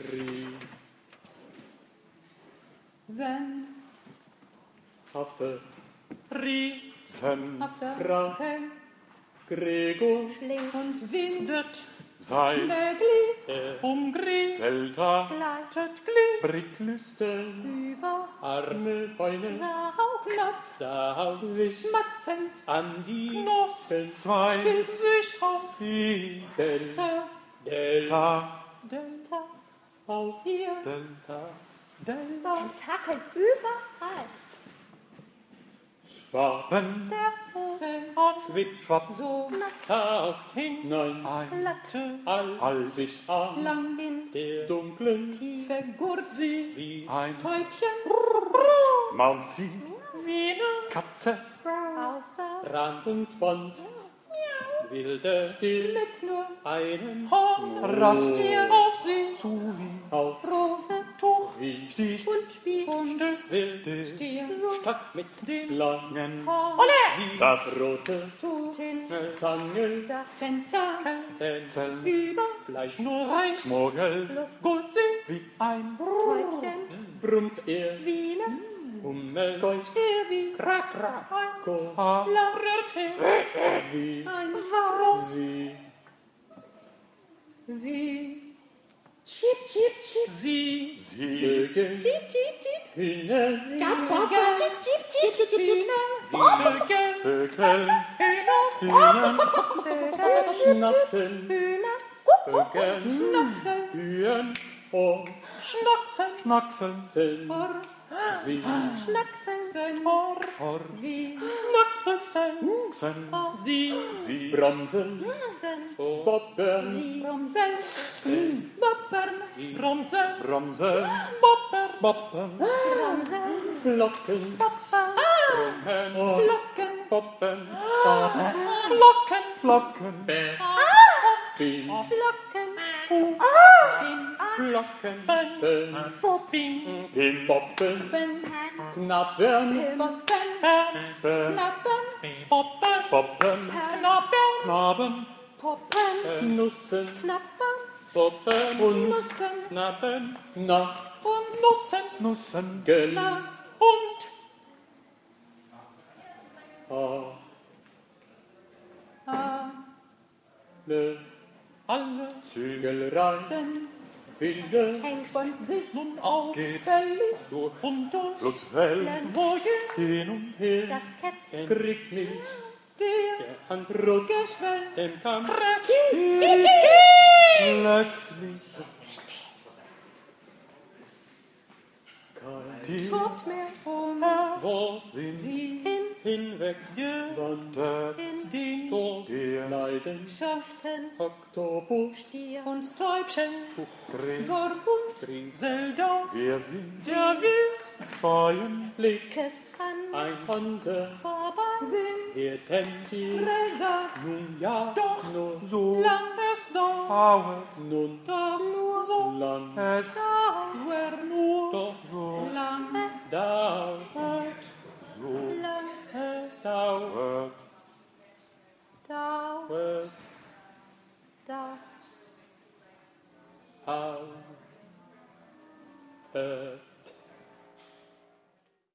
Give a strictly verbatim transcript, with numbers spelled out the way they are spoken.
Riesen. Hafte. Riesen. Hafte. Ra. Ken. Gregor. Schlingt und windet. Sei. Der Glied. Er. Umgri. Zelda. Gleitet Glied. Bricklüste. über. Arme, Beine. Saugknopf. Saug sich Schmatzend. an die Knospen. Zwei. Stillt sich auf. Die. Delta. Delta. Delta. Auf Hier. Delta. Delta. Tentakel überall. Schwaben. Der Zell. Schwipp. Schwapp. So. Tag. Hinein. Ein. Latte. All. All. Sich an. Lang in. Der dunklen. Tiefe Gurt. Sie. Wie. Ein. Täubchen. Mausi. Wiener. Katze. Außer. Rand und Wand. Wilde. Still. Mit nur. Einen. Horn. Rast. Hier auf sie. Zu wie. Auf. Rote. Tuch. Wie. Stich. Und Spiel. Und Stößt. Wild. Stier. Stadt mit dem langen. Horn. Wie. Das Rote. Tutin. Tangel. Da Tentakel. Tänzel. Über. Fleisch nur reich. Morgel. Lust. Guldsee. Wie ein. Täubchen. Brummt er. Wienes. Hummel. Keucht. Er wie. Krack. Krack. Ein. Ko. Ha. Rührt her. Wie. Ein. Warum. Sie. Sie. Chip, chip, chip. Sie. Sie. Vögel. Chip, chip, chip. Hühner. Vögel. Chip, chip, chip. Hühner. Vögel. Vögel. Hühner. Hühnern. Vögel. Schnatzen. Hühner. Vögel. Schnapsel. Hühn. Oh. Schnacksen. Schnackseln. Sind. Hor. Sie. Schnacksen. Hor. Sie. Schnacksen. Sen. Sie. Sie. Bromsen. Nasen. Bobbern. Sie. Bromsel. Boppern. Bromsen. Bromsen. Bobbern. Boppen. Bromsel. Flocken. Papa. Brummen. Flocken. Poppen. Flocken. Flocken. Bär. Bin. Flocken. Bin. Flocken. Ben. Bobbing. Bin. Boppen. Ben. Knappen. Boppen. Ben. Knappen. Poppen. Poppen. Knappen. Knaben. Poppen. Nussen. Knappen. Poppen. Und. Nussen. Knappen. Na. Und Nussen. Nussen. Gel. Na. Und. A. A. Le. Alle Zügelrein. Sen. Wilde. Hängt von sich. Nun auf. geht Völlig. Durch und durch. Flusswellen Wohin. hin und Her. Das Kätzchen. Kriegt nicht. Der. Der Hand rot. Geschwell. Dem Kamm. plötzlich Kein die Tod mehr. Und Wo sind sie hin. hinweg gewandert. In Den so der Leidenschaften. Oktopus. Stier und Täubchen. Dreh. Gorbund. Griselda. Wir sind Der will. Scheuen Blick. Kes an. Ein Hunde. Vorbei sind. Der Tenti. Resa. Nun ja. Doch. Nur so Lang es dauert. dauert nun Doch nur so lang. es dauert. Nur doch so Lang es dauert. so lang Es dauert. dauert. Da. Au. Äh.